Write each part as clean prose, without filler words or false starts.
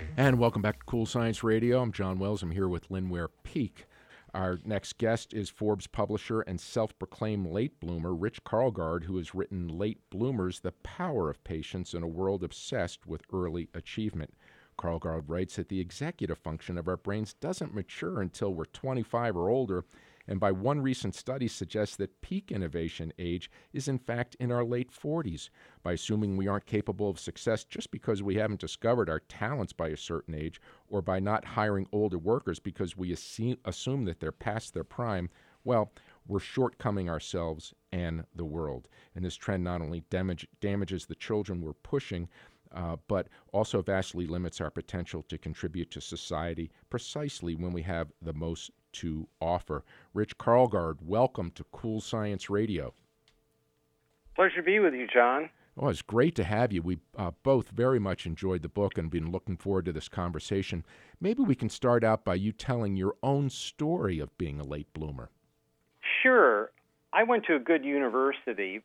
And welcome back to Cool Science Radio. I'm John Wells. I'm here with Lynn Ware Peak. Our next guest is Forbes publisher and self-proclaimed late bloomer Rich Karlgaard, who has written Late Bloomers, The Power of Patience in a World Obsessed with Early Achievement. Karlgaard writes that the executive function of our brains doesn't mature until we're 25 or older, and by one recent study suggests that peak innovation age is in fact in our late 40s. By assuming we aren't capable of success just because we haven't discovered our talents by a certain age, or by not hiring older workers because we assume that they're past their prime, well, we're shortcoming ourselves and the world. And this trend not only damages the children we're pushing, but also vastly limits our potential to contribute to society precisely when we have the most to offer. Rich Karlgaard, welcome to Cool Science Radio. Pleasure to be with you, John. Oh, it's great to have you. We both very much enjoyed the book and been looking forward to this conversation. Maybe we can start out by you telling your own story of being a late bloomer. Sure. I went to a good university.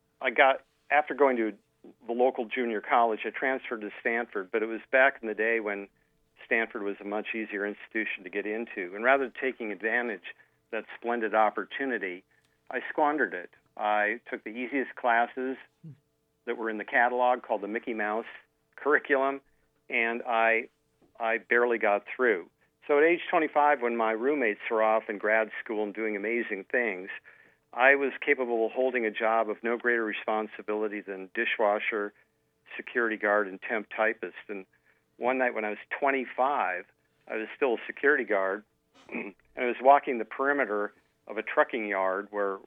After going to the local junior college, I transferred to Stanford, but it was back in the day when Stanford was a much easier institution to get into. And rather than taking advantage of that splendid opportunity, I squandered it. I took the easiest classes that were in the catalog called the Mickey Mouse curriculum, and I barely got through. So at age 25, when my roommates were off in grad school and doing amazing things, I was capable of holding a job of no greater responsibility than dishwasher, security guard, and temp typist. And one night when I was 25, I was still a security guard, and I was walking the perimeter of a trucking yard where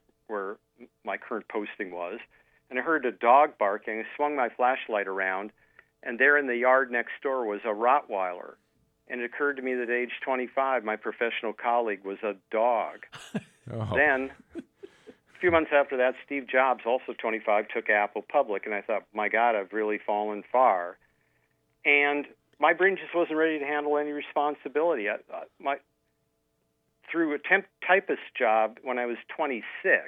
my current posting was, and I heard a dog barking. I swung my flashlight around, and there in the yard next door was a Rottweiler. And it occurred to me that at age 25, my professional colleague was a dog. Oh. Then, a few months after that, Steve Jobs, also 25, took Apple public, and I thought, my God, I've really fallen far. And my brain just wasn't ready to handle any responsibility. Through a temp typist job when I was 26,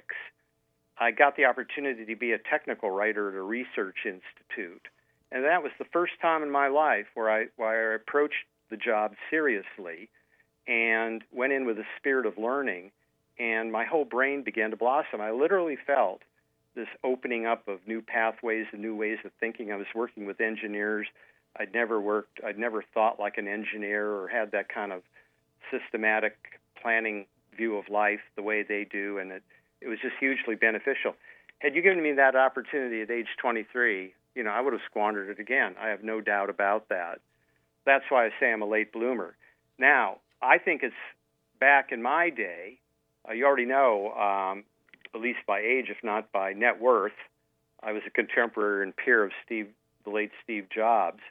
I got the opportunity to be a technical writer at a research institute. And that was the first time in my life where I approached the job seriously and went in with a spirit of learning, and my whole brain began to blossom. I literally felt this opening up of new pathways and new ways of thinking. I was working with engineers. I'd never thought like an engineer or had that kind of systematic planning view of life the way they do, and it was just hugely beneficial. Had you given me that opportunity at age 23, I would have squandered it again. I have no doubt about that. That's why I say I'm a late bloomer. Now, I think it's back in my day. You already know, at least by age, if not by net worth, I was a contemporary and peer of the late Steve Jobs.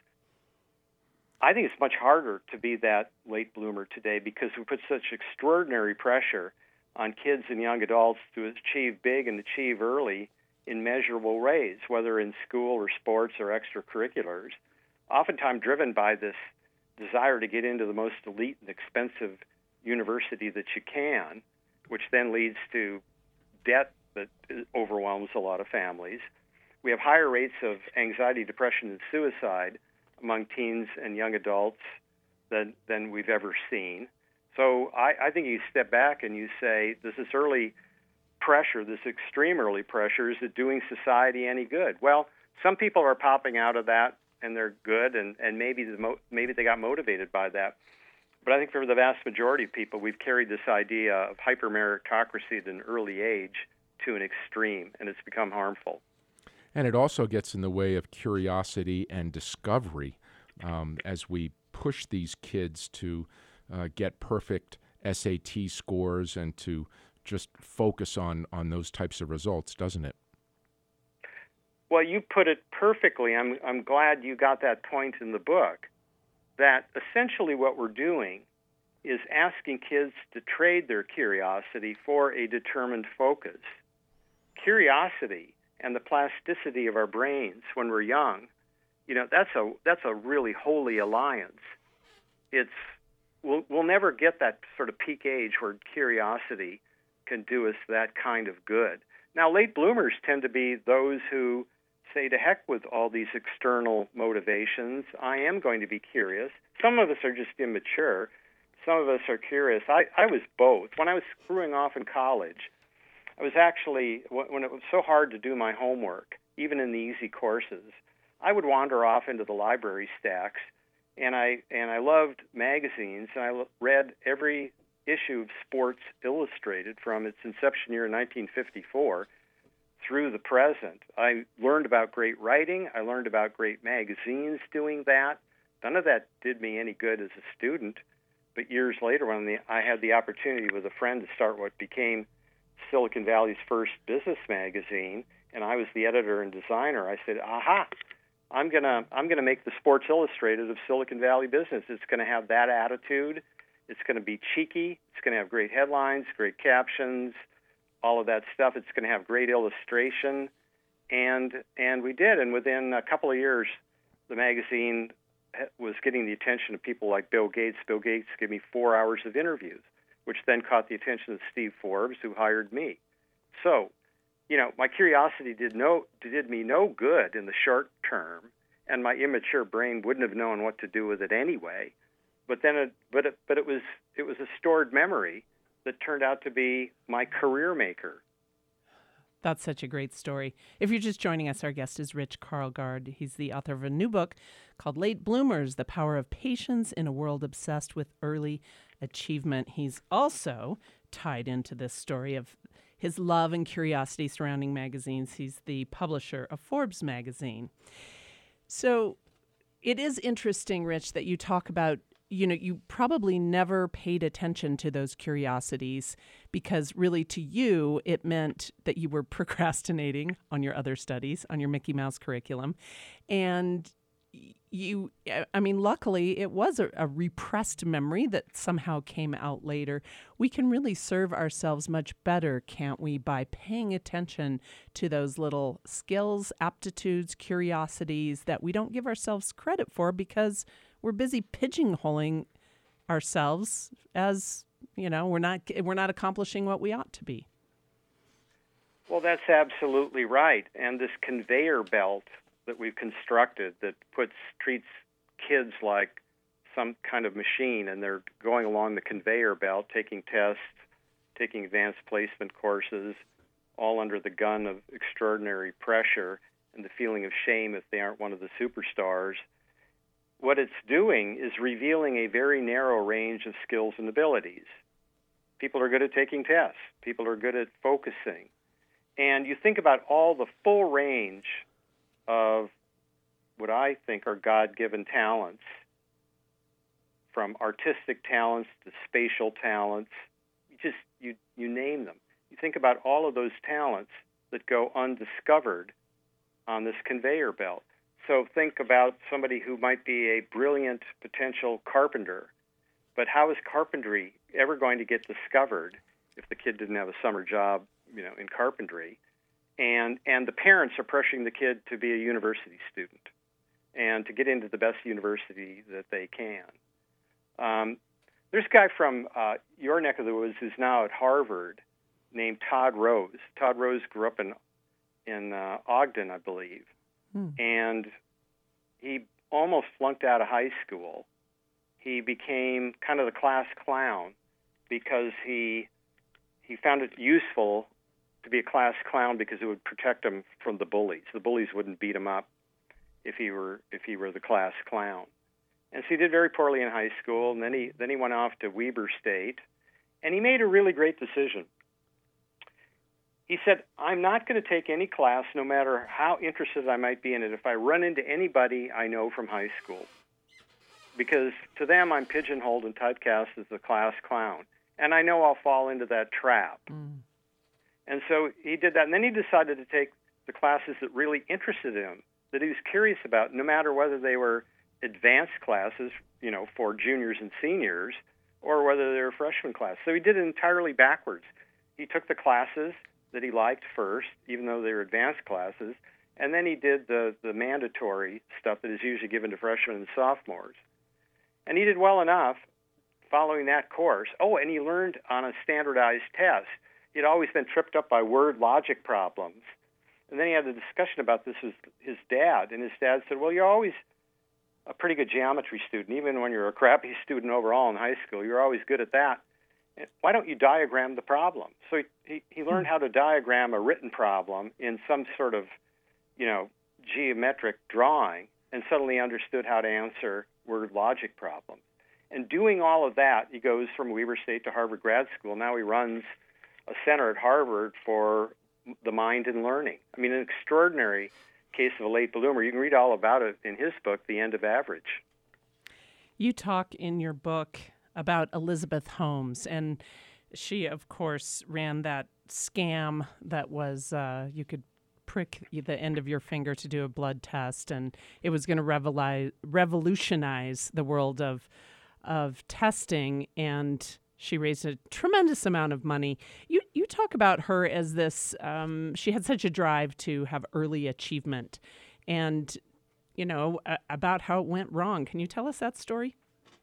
I think it's much harder to be that late bloomer today because we put such extraordinary pressure on kids and young adults to achieve big and achieve early in measurable ways, whether in school or sports or extracurriculars, oftentimes driven by this desire to get into the most elite and expensive university that you can, which then leads to debt that overwhelms a lot of families. We have higher rates of anxiety, depression, and suicide among teens and young adults than we've ever seen. So I think you step back and you say, this is early pressure, this extreme early pressure, is it doing society any good? Well, some people are popping out of that, and they're good, and maybe they got motivated by that. But I think for the vast majority of people, we've carried this idea of hyper-meritocracy at an early age to an extreme, and it's become harmful. And it also gets in the way of curiosity and discovery as we push these kids to get perfect SAT scores and to just focus on those types of results, doesn't it? Well, you put it perfectly. I'm glad you got that point in the book, that essentially what we're doing is asking kids to trade their curiosity for a determined focus. Curiosity and the plasticity of our brains when we're young, that's a really holy alliance. We'll never get that sort of peak age where curiosity can do us that kind of good. Now, late bloomers tend to be those who say, to heck with all these external motivations. I am going to be curious. Some of us are just immature. Some of us are curious. I was both. When I was screwing off in college, I was actually, when it was so hard to do my homework, even in the easy courses, I would wander off into the library stacks, and I loved magazines, and I read every issue of Sports Illustrated from its inception year in 1954 through the present. I learned about great writing. I learned about great magazines doing that. None of that did me any good as a student. But years later, when I had the opportunity with a friend to start what became Silicon Valley's first business magazine, and I was the editor and designer, I said, aha, I'm gonna make the Sports Illustrated of Silicon Valley business. It's going to have that attitude. It's going to be cheeky. It's going to have great headlines, great captions, all of that stuff. It's going to have great illustration, and we did. And within a couple of years, the magazine was getting the attention of people like Bill Gates. Bill Gates gave me 4 hours of interviews, which then caught the attention of Steve Forbes, who hired me. So, my curiosity did me no good in the short term, and my immature brain wouldn't have known what to do with it anyway. But then, it was a stored memory that turned out to be my career maker. That's such a great story. If you're just joining us, our guest is Rich Karlgaard. He's the author of a new book called Late Bloomers, The Power of Patience in a World Obsessed with Early Achievement. He's also tied into this story of his love and curiosity surrounding magazines. He's the publisher of Forbes magazine. So it is interesting, Rich, that you talk about you probably never paid attention to those curiosities because really to you, it meant that you were procrastinating on your other studies, on your Mickey Mouse curriculum. And luckily it was a repressed memory that somehow came out later. We can really serve ourselves much better, can't we, by paying attention to those little skills, aptitudes, curiosities that we don't give ourselves credit for because we're busy pigeonholing ourselves as, we're not accomplishing what we ought to be. Well, that's absolutely right. And this conveyor belt that we've constructed that treats kids like some kind of machine, and they're going along the conveyor belt, taking tests, taking advanced placement courses, all under the gun of extraordinary pressure and the feeling of shame if they aren't one of the superstars. What it's doing is revealing a very narrow range of skills and abilities. People are good at taking tests. People are good at focusing. And you think about all the full range of what I think are God-given talents, from artistic talents to spatial talents. You name them. You think about all of those talents that go undiscovered on this conveyor belt. So think about somebody who might be a brilliant potential carpenter, but how is carpentry ever going to get discovered if the kid didn't have a summer job, in carpentry? And the parents are pressuring the kid to be a university student and to get into the best university that they can. There's a guy from your neck of the woods who's now at Harvard named Todd Rose. Todd Rose grew up in Ogden, I believe. And he almost flunked out of high school. He became kind of the class clown because he found it useful to be a class clown because it would protect him from the bullies. The bullies wouldn't beat him up if he were the class clown. And so he did very poorly in high school, and then he went off to Weber State, and he made a really great decision. He said, I'm not going to take any class, no matter how interested I might be in it, if I run into anybody I know from high school. Because to them, I'm pigeonholed and typecast as the class clown. And I know I'll fall into that trap. And so he did that. And then he decided to take the classes that really interested him, that he was curious about, no matter whether they were advanced classes, for juniors and seniors, or whether they were freshman classes. So he did it entirely backwards. He took the classes that he liked first, even though they were advanced classes, and then he did the mandatory stuff that is usually given to freshmen and sophomores. And he did well enough following that course. Oh, and he learned on a standardized test. He'd always been tripped up by word logic problems. And then he had a discussion about this with his dad, and his dad said, well, you're always a pretty good geometry student. Even when you're a crappy student overall in high school, you're always good at that. Why don't you diagram the problem? So he learned how to diagram a written problem in some sort of, geometric drawing, and suddenly understood how to answer word logic problems. And doing all of that, he goes from Weber State to Harvard Grad School. Now he runs a center at Harvard for the mind and learning. I mean, an extraordinary case of a late bloomer. You can read all about it in his book, The End of Average. You talk in your book about Elizabeth Holmes, and she, of course, ran that scam that was you could prick the end of your finger to do a blood test, and it was going to revolutionize the world of testing, and she raised a tremendous amount of money. You talk about her as this, she had such a drive to have early achievement, and, about how it went wrong. Can you tell us that story?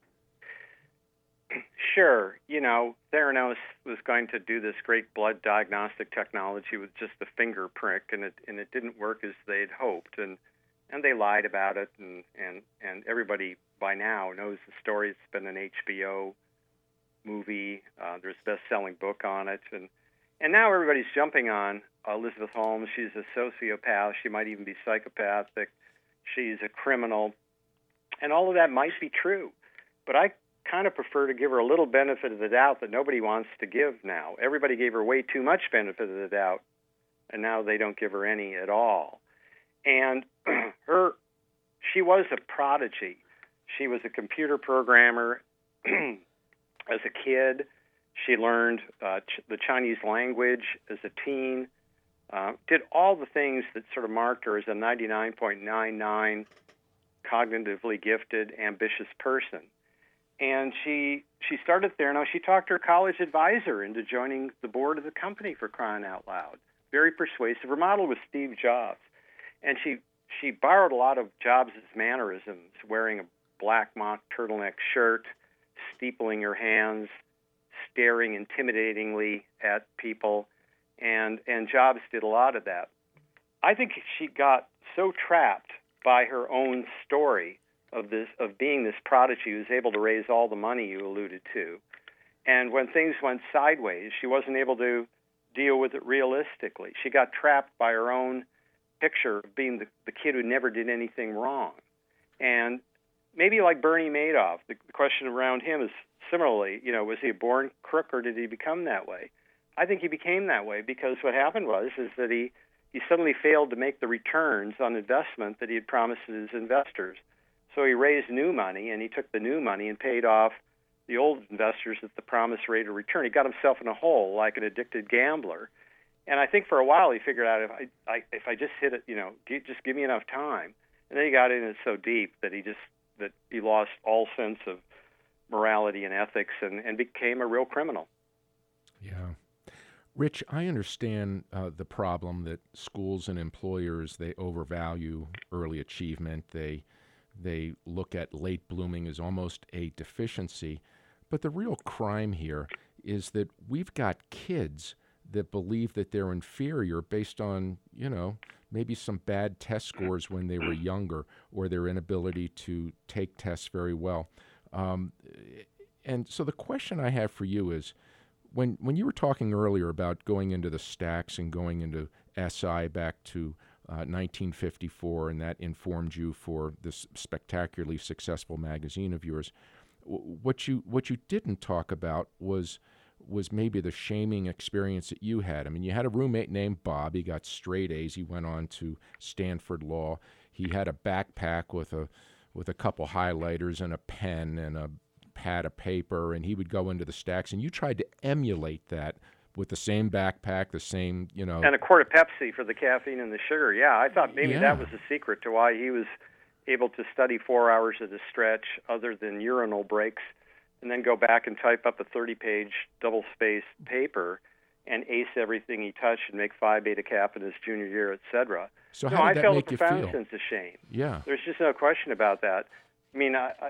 Sure. Theranos was going to do this great blood diagnostic technology with just a finger prick, and it didn't work as they'd hoped, and they lied about it, and everybody by now knows the story. It's been an HBO movie. There's a best-selling book on it, and now everybody's jumping on Elizabeth Holmes. She's a sociopath. She might even be psychopathic. She's a criminal, and all of that might be true, but I kind of prefer to give her a little benefit of the doubt that nobody wants to give now. Everybody gave her way too much benefit of the doubt, and now they don't give her any at all. And she was a prodigy. She was a computer programmer as a kid. She learned the Chinese language as a teen, did all the things that sort of marked her as a 99.99 cognitively gifted, ambitious person. And she started there. Now, she talked her college advisor into joining the board of the company, for crying out loud. Very persuasive. Her model was Steve Jobs. And she borrowed a lot of Jobs' mannerisms, wearing a black mock turtleneck shirt, steepling her hands, staring intimidatingly at people. And Jobs did a lot of that. I think she got so trapped by her own story of being this prodigy who was able to raise all the money you alluded to. And when things went sideways, she wasn't able to deal with it realistically. She got trapped by her own picture of being the kid who never did anything wrong. And maybe like Bernie Madoff, the question around him is similarly, was he a born crook or did he become that way? I think he became that way because what happened is that he suddenly failed to make the returns on investment that he had promised his investors. So he raised new money, and he took the new money and paid off the old investors at the promised rate of return. He got himself in a hole like an addicted gambler. And I think for a while he figured out if I just hit it, just give me enough time. And then he got in it so deep that he lost all sense of morality and ethics and became a real criminal. Yeah. Rich, I understand the problem that schools and employers, they overvalue early achievement. They look at late blooming as almost a deficiency. But the real crime here is that we've got kids that believe that they're inferior based on, maybe some bad test scores when they were younger or their inability to take tests very well. And so the question I have for you is, when you were talking earlier about going into the stacks and going into SI back to 1954, and that informed you for this spectacularly successful magazine of yours. What you didn't talk about was maybe the shaming experience that you had. I mean, you had a roommate named Bob. He got straight A's. He went on to Stanford Law. He had a backpack with a couple highlighters and a pen and a pad of paper, and he would go into the stacks. And you tried to emulate that with the same backpack, the same, And a quart of Pepsi for the caffeine and the sugar. Yeah, I thought maybe that was the secret to why he was able to study 4 hours at a stretch other than urinal breaks, and then go back and type up a 30-page double-spaced paper and ace everything he touched and make Phi Beta Kappa in his junior year, etc. So how did that make you feel? I felt a profound sense of shame. Yeah. There's just no question about that. I mean, I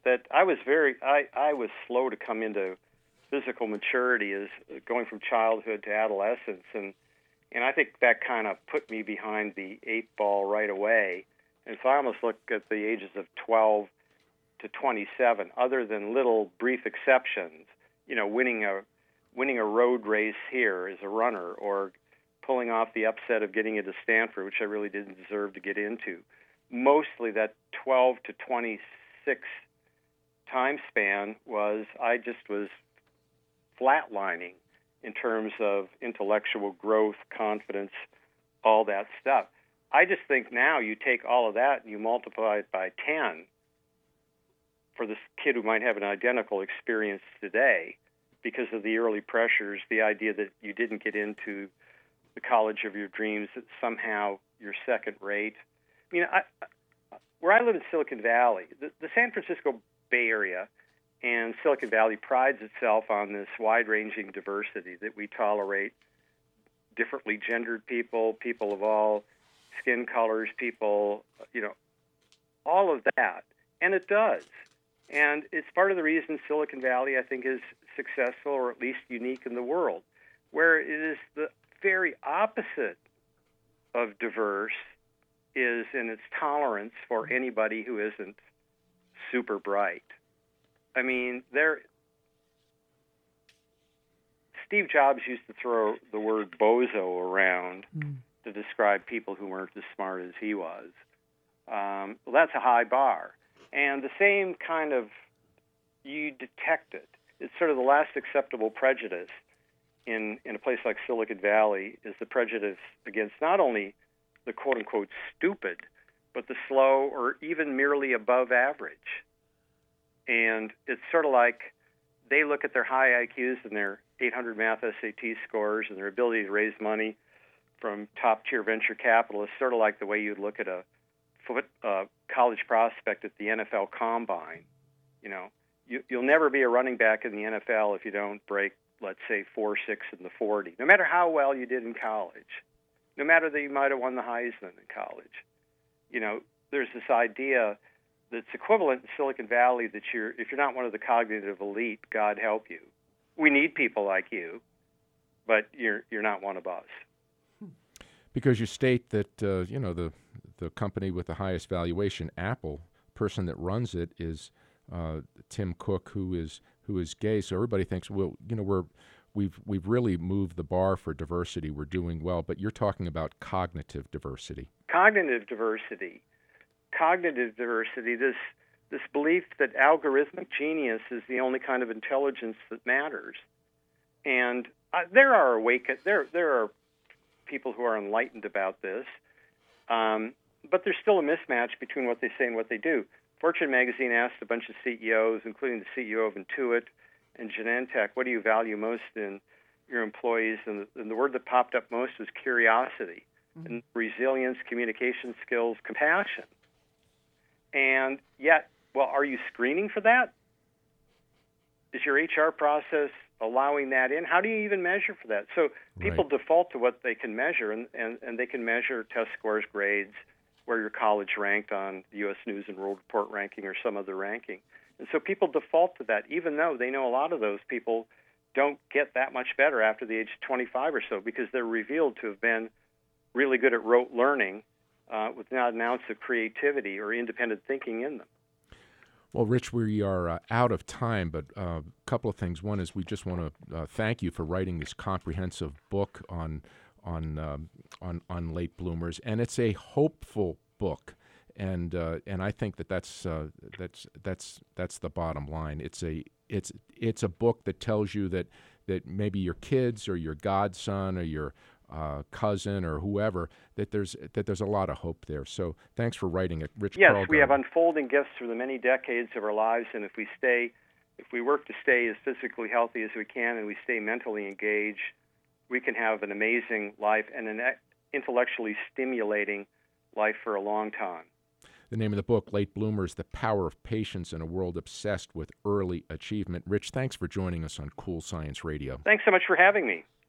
was slow to come into physical maturity as going from childhood to adolescence, and And I think that kind of put me behind the 8 ball right away. And so I almost look at the ages of 12 to 27, other than little brief exceptions, winning a road race here as a runner, or pulling off the upset of getting into Stanford, which I really didn't deserve to get into. Mostly that 12 to 26 time span I just was flatlining in terms of intellectual growth, confidence, all that stuff. I just think now you take all of that and you multiply it by 10 for this kid who might have an identical experience today because of the early pressures, the idea that you didn't get into the college of your dreams, that somehow you're second rate. I mean, where I live in Silicon Valley, the San Francisco Bay Area and Silicon Valley prides itself on this wide-ranging diversity, that we tolerate differently gendered people, people of all skin colors, people, all of that. And it does. And it's part of the reason Silicon Valley, I think, is successful, or at least unique in the world, where it is the very opposite of diverse is in its tolerance for anybody who isn't super bright. I mean, Steve Jobs used to throw the word bozo around to describe people who weren't as smart as he was. Well, that's a high bar. And the same kind of, you detect it. It's sort of the last acceptable prejudice in a place like Silicon Valley is the prejudice against not only the quote-unquote stupid, but the slow or even merely above average. And it's sort of like they look at their high IQs and their 800 math SAT scores and their ability to raise money from top-tier venture capitalists, sort of like the way you'd look at a college prospect at the NFL Combine. You'll never be a running back in the NFL if you don't break, let's say, 4.6 in the 40, no matter how well you did in college, no matter that you might have won the Heisman in college. There's this idea that's equivalent in Silicon Valley that if you're not one of the cognitive elite, God help you. We need people like you, but you're not one of us. Because you state that the company with the highest valuation, Apple, person that runs it is Tim Cook, who is gay. So everybody thinks, well, we've really moved the bar for diversity. We're doing well, but you're talking about cognitive diversity. Cognitive diversity. This belief that algorithmic genius is the only kind of intelligence that matters. And there are people who are enlightened about this, but there's still a mismatch between what they say and what they do. Fortune magazine asked a bunch of CEOs, including the CEO of Intuit and Genentech, what do you value most in your employees? And the word that popped up most was curiosity, and resilience, communication skills, compassion. And yet, are you screening for that? Is your HR process allowing that in? How do you even measure for that? So people default to what they can measure, and they can measure test scores, grades, where your college ranked on the U.S. News and World Report ranking or some other ranking. And so people default to that, even though they know a lot of those people don't get that much better after the age of 25 or so, because they're revealed to have been really good at rote learning with not an ounce of creativity or independent thinking in them. Well, Rich, we are out of time, but a couple of things. One is we just want to thank you for writing this comprehensive book on late bloomers, and it's a hopeful book, and I think that's the bottom line. It's a book that tells you that maybe your kids or your godson or your cousin or whoever, that there's a lot of hope there. So thanks for writing it, Rich. Yes, we have unfolding gifts through the many decades of our lives, and if we work to stay as physically healthy as we can, and we stay mentally engaged, we can have an amazing life and an intellectually stimulating life for a long time. The name of the book, Late Bloomers, The Power of Patience in a World Obsessed with Early Achievement. Rich, thanks for joining us on Cool Science Radio. Thanks so much for having me.